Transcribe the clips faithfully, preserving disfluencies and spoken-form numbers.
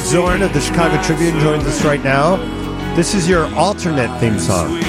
Zorn of the Chicago Tribune joins us right now. This is your alternate theme song.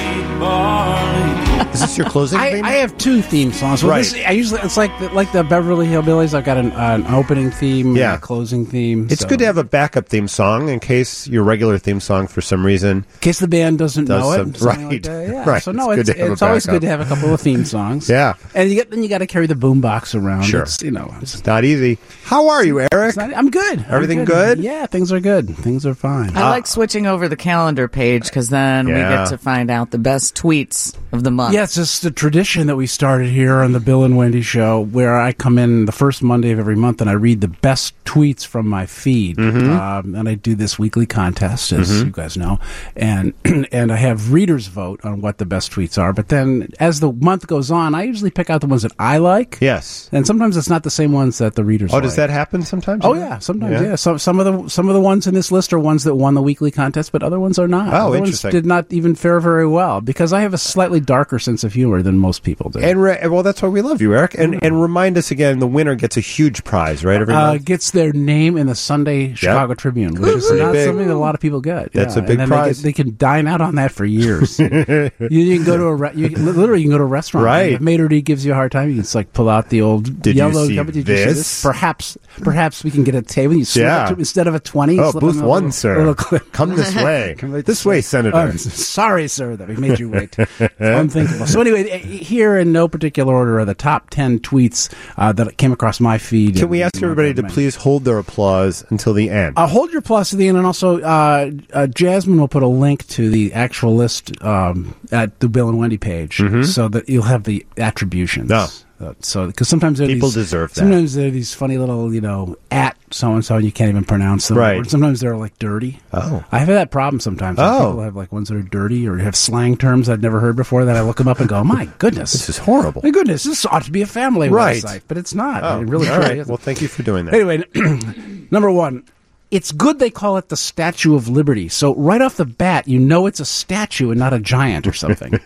Is this your closing I, theme? I have two theme songs. Well, Right. This, I usually it's like the, like the Beverly Hillbillies. I've got an, uh, an opening theme, Yeah. and a closing theme. It's so- good to have a backup theme song in case your regular theme song, for some reason, in case the band doesn't Does know some- it. something right. like that, yeah. Right. So no, It's it's good to have it's a always backup. good to have a couple of theme songs. Yeah. and you get then you got to carry the boombox around. Sure. It's, you know, it's, it's not easy. How are you, Eric? it's not, I'm good. I'm Everything good? Yeah, things are good. Things are fine. I like switching over the calendar page because then we Yeah. get to find out the best tweets of the month. Yeah, it's just a tradition that we started here on the Bill and Wendy Show, where I come in the first Monday of every month and I read the best tweets from my feed, Mm-hmm. um, and I do this weekly contest, as you guys know, and and I have readers vote on what the best tweets are. But then, as the month goes on, I usually pick out the ones that I like, Yes. and sometimes it's not the same ones that the readers. Oh, like. does that happen sometimes? Oh yeah, sometimes yeah. Some some of the some of the ones in this list are ones that won the weekly contest, but other ones are not. Oh, other interesting. ones did not even fare very well because I have a slightly darker sense of humor than most people do. And re- well, that's why we love you, Eric. And and remind us again, the winner gets a huge prize, right? Every Uh, month. gets their name in the Sunday Chicago Tribune, which is Pretty not big. something that a lot of people get. That's Yeah, a big and then prize. They, get, they can dine out on that for years. you, you can go to a re- you, can- literally you can go to a restaurant. Right. If Maitre D gives you a hard time, you can just like pull out the old Did you yellow. see cup. Did you see this? this? Perhaps perhaps we can get a table. You slip Yeah. it to, instead of a twenty. you Oh, slip booth in a one, little- sir. little clip. Come this way. Come right this way, Senator. Oh, sorry, sir, that we made you wait. It's unthinkable. So anyway, eh, here in no particular order are the top ten tweets uh, that came across my feed. Can in- we ask in my everybody to domain. please hold their applause until the end? Uh, hold your plus to the end, and also uh, uh, Jasmine will put a link to the actual list um, at the Bill and Wendy page, so that you'll have the attributions. No. Uh, so, because sometimes there are People these, deserve that. Sometimes there are these funny little, you know, at so and so, and you can't even pronounce them. Right. Or sometimes they're like dirty. Oh. I have that problem sometimes. Oh. People have like ones that are dirty or have slang terms I've never heard before. That I look them up and go, my goodness, This is horrible. my goodness, this ought to be a family Right. website, but it's not. Oh, It really all truly right. isn't. Well, thank you for doing that. Anyway, number one, it's good they call it the Statue of Liberty. So right off the bat, you know it's a statue and not a giant or something.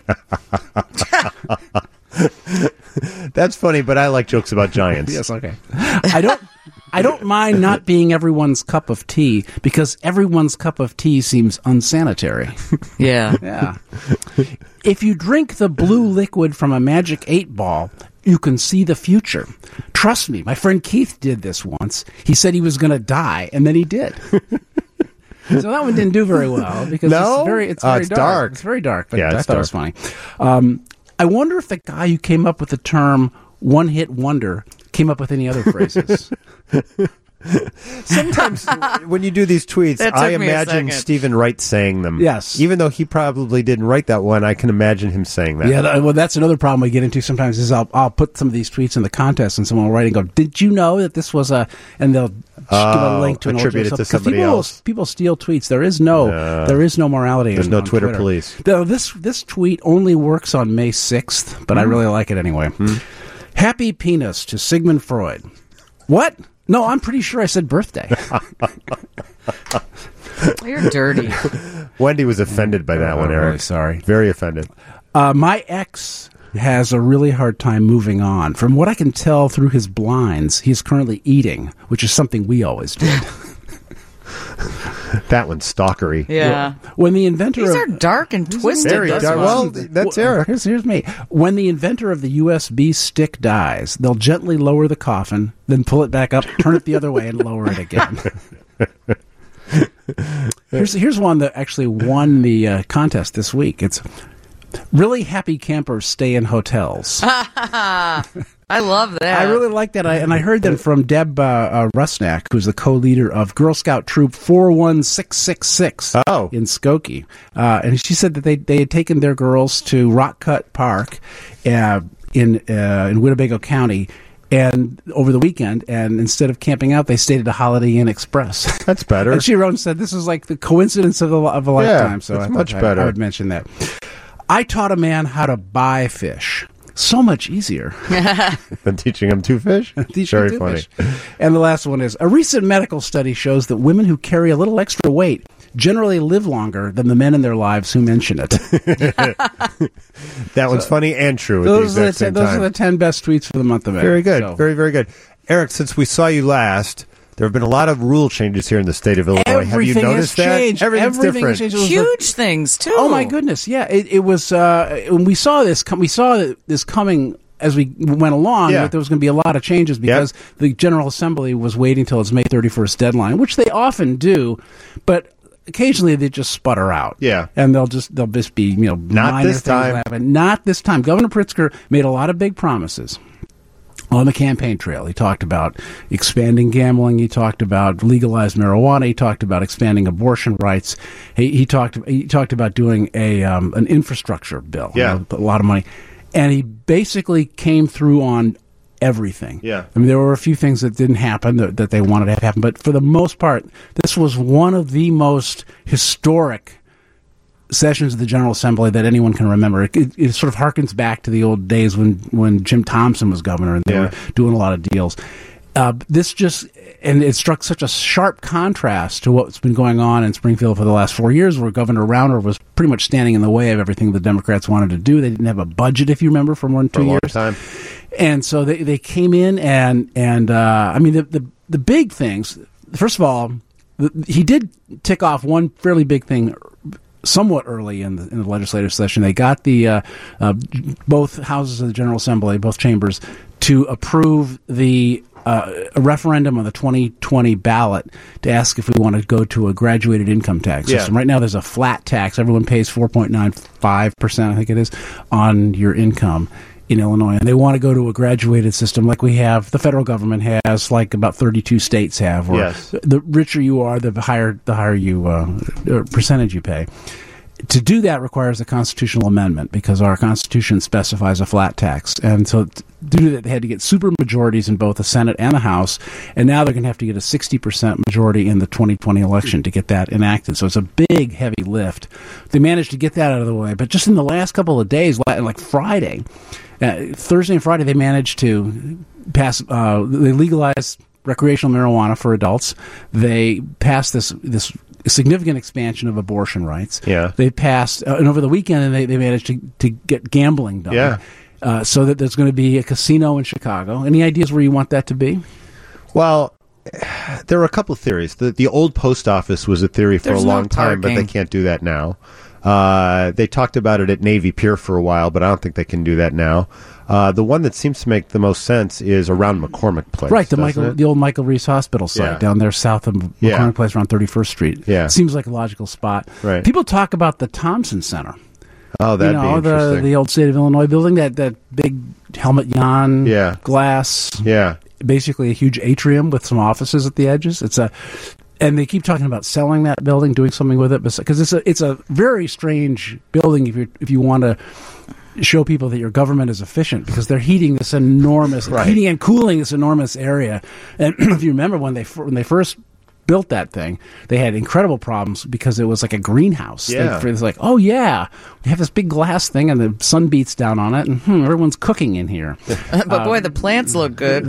That's funny, but I like jokes about giants. Yes, okay. I don't. I don't mind not being everyone's cup of tea because everyone's cup of tea seems unsanitary. Yeah. Yeah. If you drink the blue liquid from a magic eight ball, you can see the future. Trust me, my friend Keith did this once. He said he was going to die, and then he did. So that one didn't do very well because No? it's very, it's Oh, very it's dark. dark. It's very dark, but Yeah, I it's thought it was funny. Um, I wonder if the guy who came up with the term "one-hit wonder" came up with any other phrases. Sometimes when you do these tweets, That took I me a imagine second. Stephen Wright saying them. Yes. Even though he probably didn't write that one, I can imagine him saying that. Yeah, that, well, that's another problem we get into sometimes is I'll, I'll put some of these tweets in the contest and someone will write and go, did you know that this was a, and they'll Oh, give a link to an old attribute it joke. to 'Cause somebody people, else. People steal tweets. There is no, No. there is no morality. There's in- no on Twitter police. Though this, this tweet only works on May sixth, but I really like it anyway. Happy penis to Sigmund Freud. What? No, I'm pretty sure I said birthday. You're dirty. Wendy was offended by that I'm one, Eric. really sorry. Very offended. Uh, my ex has a really hard time moving on. From what I can tell through his blinds, he's currently eating, which is something we always did. That one's stalkery. Yeah. When the inventor These of, are dark and twisted. Very this dark. one. Well, that's Well, Eric. Here's, here's me. When the inventor of the U S B stick dies, they'll gently lower the coffin, then pull it back up, turn it the other way, and lower it again. here's here's one that actually won the uh, contest this week. It's really happy campers stay in hotels. I love that. I really like that, I, and I heard that from Deb uh, uh, Rusnak, who's the co-leader of Girl Scout Troop four one six six six Oh. in Skokie. Uh, and she said that they, they had taken their girls to Rock Cut Park uh, in uh, in Winnebago County and over the weekend, and instead of camping out, they stayed at a Holiday Inn Express. That's better. And she wrote and said, this is like the coincidence of a, of a lifetime. So that's I thought much I- better. I would mention that. I taught a man how to buy fish. So much easier. Than teaching him to fish? These Very two funny. fish. And the last one is, a recent medical study shows that women who carry a little extra weight generally live longer than the men in their lives who mention it. That one's funny and true at the those are exact the, same ten, those time. are the ten best tweets for the month of May. Very good. So- Very, very good. Eric, since we saw you last, There have been a lot of rule changes here in the state of Illinois. Everything have you noticed has that? changed. Everything's Everything different. has changed. It was Huge things too. Oh my goodness! Yeah, it, it was uh, when we saw this. Com- we saw this coming as we went along. Yeah. That there was going to be a lot of changes because Yep. the General Assembly was waiting till its May thirty-first deadline, which they often do, but occasionally they just sputter out. Yeah. and they'll just they'll just be you know Not minor this things time. happen. Not this time. Governor Pritzker made a lot of big promises on the campaign trail. He talked about expanding gambling. He talked about legalized marijuana. He talked about expanding abortion rights. He, he talked he talked about doing a um, an infrastructure bill. Yeah. You know, a lot of money, and he basically came through on everything. Yeah. I mean, there were a few things that didn't happen that, that they wanted to have happen, but for the most part, this was one of the most historic sessions of the General Assembly that anyone can remember. It, it, it sort of harkens back to the old days when, when Jim Thompson was governor and they Yeah. were doing a lot of deals. Uh, this just, and it struck such a sharp contrast to what's been going on in Springfield for the last four years, where Governor Rauner was pretty much standing in the way of everything the Democrats wanted to do. They didn't have a budget, if you remember, for more than For two a long years. time. And so they, they came in and, and uh, I mean, the, the, the big things, first of all, the, he did tick off one fairly big thing somewhat early in the, in the legislative session. They got the uh, uh, both houses of the General Assembly, both chambers, to approve the uh, a referendum on the twenty twenty ballot to ask if we want to go to a graduated income tax Yeah. system. Right now, there's a flat tax. Everyone pays four point nine five percent, I think it is, on your income in Illinois, and they want to go to a graduated system like we have, the federal government has, like about thirty-two states have, where Yes. the richer you are, the higher the higher you uh, uh, percentage you pay. To do that requires a constitutional amendment because our Constitution specifies a flat tax, and so to do that, they had to get super majorities in both the Senate and the House, and now they're going to have to get a sixty percent majority in the twenty twenty election to get that enacted. So it's a big, heavy lift. They managed to get that out of the way, but just in the last couple of days, like Friday, uh, Thursday and Friday, they managed to pass. Uh, they legalized recreational marijuana for adults. They passed this this significant expansion of abortion rights. Yeah. They passed, uh, and over the weekend, they, they managed to, to get gambling done. Yeah. Uh, so that there's going to be a casino in Chicago. Any ideas where you want that to be? Well, there are a couple of theories. The the old post office was a theory for There's a no long time, but they parking. can't do that now. Uh, they talked about it at Navy Pier for a while, but I don't think they can do that now. Uh, the one that seems to make the most sense is around McCormick Place. Right, the doesn't Michael, it? the old Michael Reese Hospital site Yeah. down there south of McCormick Yeah. Place around thirty-first Street. Yeah. Seems like a logical spot. Right. People talk about the Thompson Center. Oh, that'd you know, be the interesting. the old State of Illinois building, that, that big helmet yon Yeah. glass, yeah. basically a huge atrium with some offices at the edges. It's a, and they keep talking about selling that building, doing something with it, because it's a it's a very strange building if you if you want to show people that your government is efficient, because they're heating this enormous Right. heating and cooling this enormous area. And if you remember when they fir- when they first built that thing, they had incredible problems because it was like a greenhouse. Yeah. They, it's like, oh yeah, we have this big glass thing and the sun beats down on it, and hmm, everyone's cooking in here. But boy, the plants look good.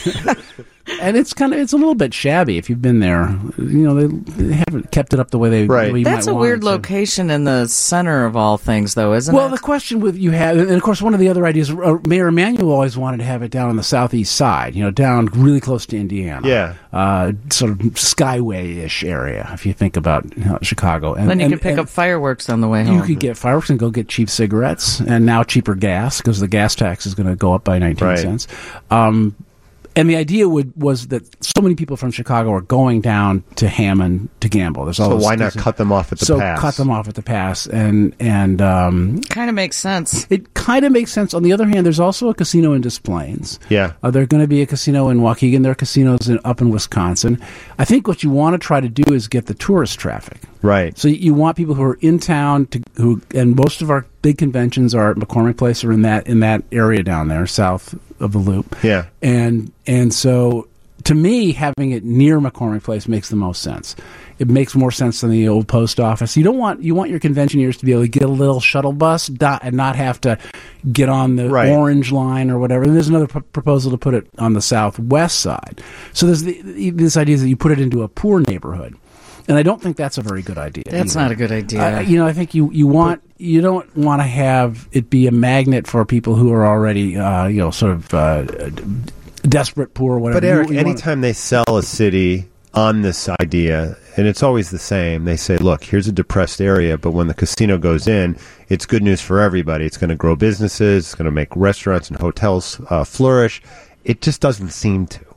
And it's kind of it's a little bit shabby if you've been there. You know, they, they haven't kept it up the way they. Right. the way you That's might a want weird it to. location in the center of all things, though, isn't Well, it? the question with you have, and of course, one of the other ideas, uh, Mayor Emanuel always wanted to have it down on the southeast side. You know, down really close to Indiana. Yeah. uh, sort of Skyway-ish area. If you think about you know, Chicago, and then you and, can pick and up fireworks on the way home. You could get fireworks and go get cheap cigarettes, and now cheaper gas because the gas tax is going to go up by nineteen Right. cents. Um, And the idea would, was that so many people from Chicago are going down to Hammond to gamble. There's all So this- why not there's- cut them off at the so pass? cut them off at the pass, and and um, Kind of makes sense. it kind of makes sense. On the other hand, there's also a casino in Des Plaines. Yeah. Uh, there's going to be a casino in Waukegan. There are casinos in, up in Wisconsin. I think what you want to try to do is get the tourist traffic. Right. So you want people who are in town to who, and most of our big conventions are at McCormick Place or in that in that area down there, south of the Loop. Yeah. And and so to me, having it near McCormick Place makes the most sense. It makes more sense than the old post office. You don't want you want your conventioneers to be able to get a little shuttle bus dot, and not have to get on the Right. orange line or whatever. And there's another p- proposal to put it on the southwest side. So there's the, this idea that you put it into a poor neighborhood. And I don't think that's a very good idea. That's either. not a good idea. Uh, you know, I think you, you want you don't want to have it be a magnet for people who are already uh, you know sort of uh, desperate, poor, whatever. But Eric, You- you wanna- anytime they sell a city on this idea, and it's always the same, they say, look, here's a depressed area, but when the casino goes in, it's good news for everybody. It's going to grow businesses, it's going to make restaurants and hotels uh, flourish. It just doesn't seem to.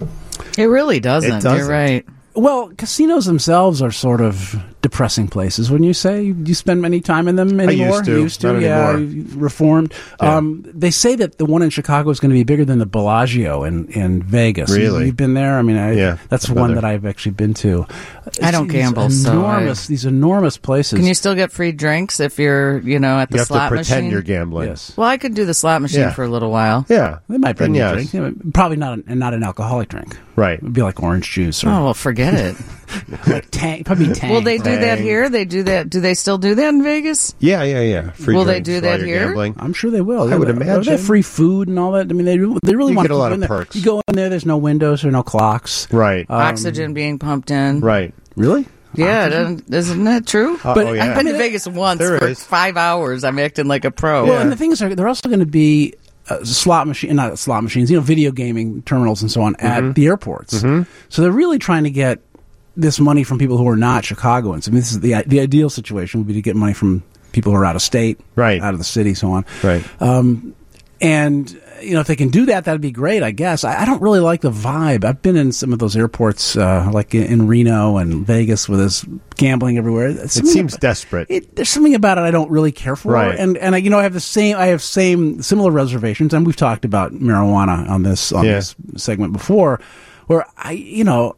It really doesn't. It doesn't. You're right. Well, casinos themselves are sort of depressing places. Wouldn't you say? Do you spend any time in them anymore? used to. You used to, Not yeah. anymore. you Reformed. Yeah. Um, they say that the one in Chicago is going to be bigger than the Bellagio in, in Vegas. Really? You, you've been there? I mean, I, Yeah, that's I've been one there. that I've actually been to. I don't These gamble, so enormous, I- these enormous places. Can you still get free drinks if you're, you know, at the You have to slot pretend machine? you're gambling. Yes. Well, I could do the slot machine Yeah. for a little while. Yeah. They might bring Then you a yes. drink. You know, probably not, a, not an alcoholic drink. Right. It would be like orange juice or Oh, well, forget it. like tang. Probably tang. Will they do that Dang. here? They do that. Do they still do that in Vegas? Yeah, yeah, yeah. Free Will they drinks do while that you're here? Gambling. I'm sure they will. I would They- imagine. They have free food and all that. I mean, they they really You want get to a lot keep of in there. perks. You go in there. There's no windows or no clocks. Right. Um, Oxygen being pumped in. right. Really? Yeah, doesn't, isn't that true? Uh, But oh, I- yeah. I've been to Vegas once There for is. five hours. I'm acting like a pro. Well, Yeah. and the thing is, they're also going to be uh, slot machine, not slot machines, you know, video gaming terminals and so on Mm-hmm. at the airports. So they're really trying to get this money from people who are not Chicagoans. I mean, this is the the ideal situation would be to get money from people who are out of state, Right. out of the city, so on. Right. Um, and you know, if they can do that, that'd be great. I guess I, I don't really like the vibe. I've been in some of those airports, uh, like in, in Reno and Vegas, with this gambling everywhere. It seems desperate. It, there's something about it I don't really care for, Right. and and I, you know, I have the same, I have same similar reservations, and we've talked about marijuana on this on Yeah. this segment before, where I, you know.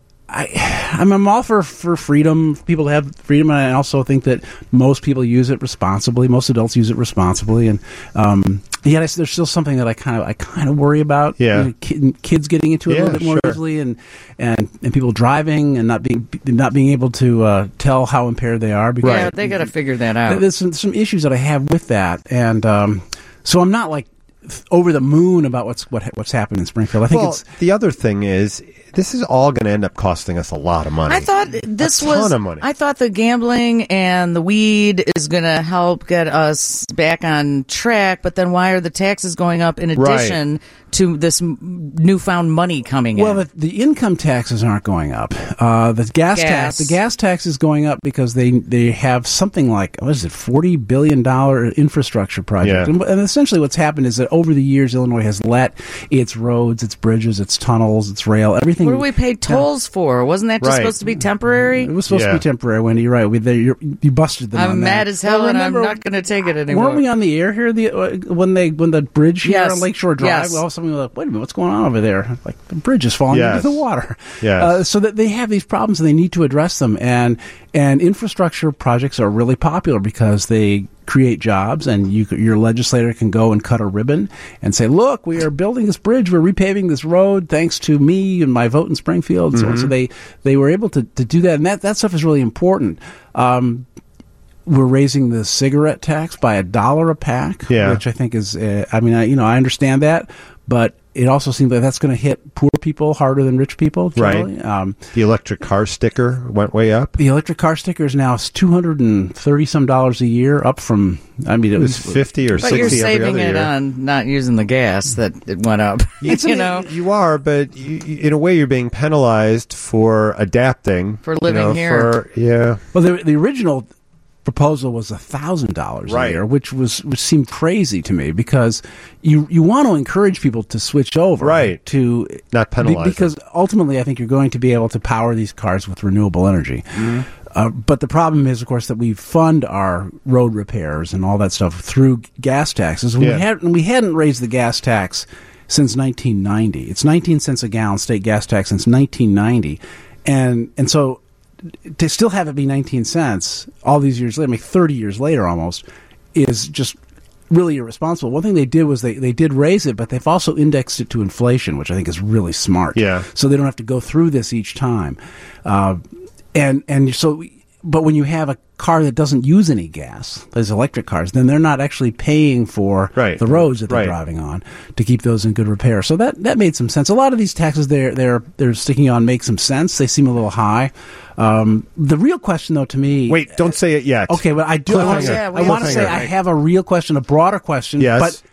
I, I'm I'm all for, for freedom, for people to have freedom, and I also think that most people use it responsibly. Most adults use it responsibly, and um, yet I, there's still something that I kind of I kind of worry about. Yeah. You know, kid, kids getting into it Yeah, a little bit more sure. easily, and, and and people driving and not being not being able to uh, tell how impaired they are. Because Yeah, they got to figure that out. there's some, some issues that I have with that, and um, so I'm not like th- over the moon about what's what what's happened in Springfield. I think well, it's the other thing is, this is all going to end up costing us a lot of money. I thought this A was. ton of money. I thought the gambling and the weed is going to help get us back on track. But then, why are the taxes going up in addition to this m- newfound money coming well, in? the, the income taxes aren't going up. Uh, the gas, Gas. tax, the gas tax is going up because they they have something like what is it, forty billion dollar infrastructure project, Yeah. and, and essentially what's happened is that over the years, Illinois has let its roads, its bridges, its tunnels, its rail, everything. What do we pay tolls for? Wasn't that just Right. supposed to be temporary? It was supposed Yeah. to be temporary, Wendy. You're right. We, they, you're, you busted them. I'm on that. mad as hell, Well, and I'm remember- not going to take it anymore. Weren't we on the air here the uh, when they when the bridge here Yes. on Lakeshore Drive? Yes. Well, something like, wait a minute, what's going on over there? Like the bridge is falling Yes. into the water. Yes. Uh, so that they have these problems and they need to address them. And and infrastructure projects are really popular because they create jobs, and you, your legislator can go and cut a ribbon and say, "Look, we are building this bridge, we're repaving this road, thanks to me and my vote in Springfield." So, so they they were able to, to do that, and that that stuff is really important. Um, we're raising the cigarette tax by a dollar a pack, Yeah. which I think is, uh, I mean, I, you know, I understand that, but it also seems like that's going to hit poor people harder than rich people. Generally. Right. Um, The electric car sticker went way up. the electric car sticker is now two hundred and thirty some dollars a year, up from, I mean, it, It was fifty or But sixty you're every saving other it year. on not using the gas that it went up. It's- you know, you are, but you, you- in a way, you're being penalized for adapting For you living know, here. For, yeah, well, the, the original proposal was a thousand dollars a Right. year, which was which seemed crazy to me because you you want to encourage people to switch over, Right. To Not penalize be- them. because ultimately, I think you're going to be able to power these cars with renewable energy. Mm-hmm. Uh, but the problem is, of course, that we fund our road repairs and all that stuff through gas taxes. We Yeah. hadn't we hadn't raised the gas tax since nineteen ninety. It's nineteen cents a gallon state gas tax since nineteen ninety, and and so to still have it be nineteen cents all these years later, I mean thirty years later almost, is just really irresponsible. One thing they did was they, they did raise it, but they've also indexed it to inflation, which I think is really smart. Yeah. So they don't have to go through this each time. Uh, and and so, but when you have a car that doesn't use any gas, those electric cars, then they're not actually paying for Right. the roads that they're Right. driving on to keep those in good repair. So that, that made some sense. A lot of these taxes they're they're they're sticking on make some sense. They seem a little high. Um, the real question, though, to me, Wait, don't say it yet. okay, but I do. I want to Cliffhanger. say, Yeah, I want to Cliffhanger. say I have a real question, a broader question. Yes. But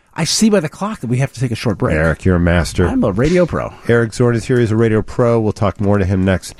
I see by the clock that we have to take a short break. Eric, you're a master. I'm a radio pro. Eric Zorn is here. He's a radio pro. We'll talk more to him next.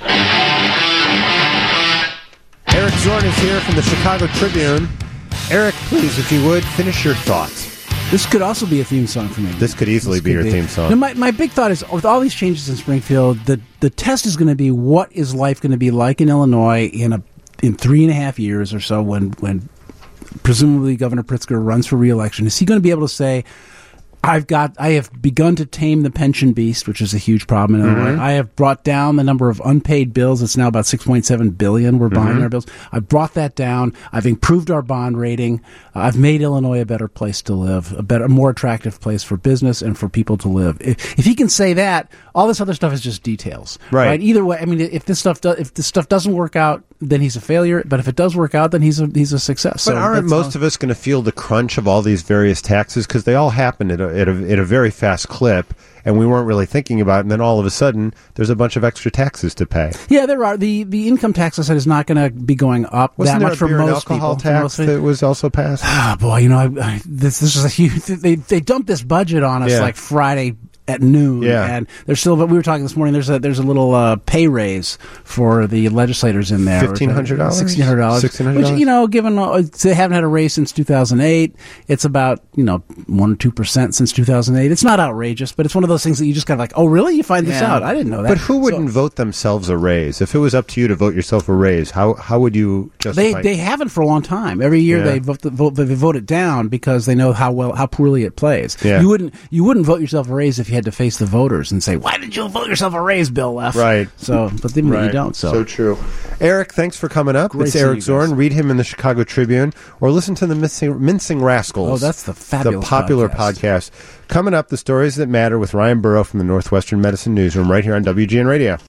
Eric Zorn is here from the Chicago Tribune. Eric, please, if you would, finish your thoughts. This could also be a theme song for me. This could easily this be could your be. theme song. Now, my, my big thought is, with all these changes in Springfield, the, the test is going to be what is life going to be like in Illinois in a in three and a half years or so when, when presumably Governor Pritzker runs for re-election. Is he going to be able to say, I've got, I have begun to tame the pension beast, which is a huge problem in Illinois. Mm-hmm. I have brought down the number of unpaid bills. It's now about six point seven billion. We're buying mm-hmm. our bills. I've brought that down. I've improved our bond rating. Uh, I've made Illinois a better place to live, a better, more attractive place for business and for people to live. If, if he can say that, all this other stuff is just details. Right. right? Either way, I mean, if this stuff do, if this stuff doesn't work out, then he's a failure. But if it does work out, then he's a he's a success. But so aren't most all. of us going to feel the crunch of all these various taxes because they all happen at a, at a at a very fast clip, and we weren't really thinking about it, and then all of a sudden there's a bunch of extra taxes to pay. Yeah, there are. The the income tax, I said, is not going to be going up Wasn't that there much a for beer most and alcohol people. tax that was also passed? Ah, boy, you know, I, I, this this is a huge. They they dumped this budget on us yeah. like Friday at noon, yeah. and there's still. But we were talking this morning. There's a there's a little uh, pay raise for the legislators in there. Fifteen hundred dollars, sixteen hundred dollars, sixteen hundred dollars. Which, you know, given uh, they haven't had a raise since two thousand eight, it's about you know one or two percent since two thousand eight. It's not outrageous, but it's one of those things that you just kind of like, oh, really? You find this Yeah. out? I didn't know that. But who wouldn't So, vote themselves a raise? If it was up to you to vote yourself a raise, how how would you justify? They they haven't for a long time. Every year Yeah. they vote, the, vote they vote it down because they know how well how poorly it plays. Yeah. You wouldn't you wouldn't vote yourself a raise if you had to face the voters and say, why did you vote yourself a raise, Bill Leff? Right. So, but then Right. you don't. So. so true. Eric, thanks for coming up. Great it's seeing Eric you guys. Zorn. Read him in the Chicago Tribune or listen to the Mincing, Mincing Rascals. Oh, that's the fabulous the popular podcast. podcast. Coming up, the stories that matter with Ryan Burrow from the Northwestern Medicine Newsroom right here on W G N Radio.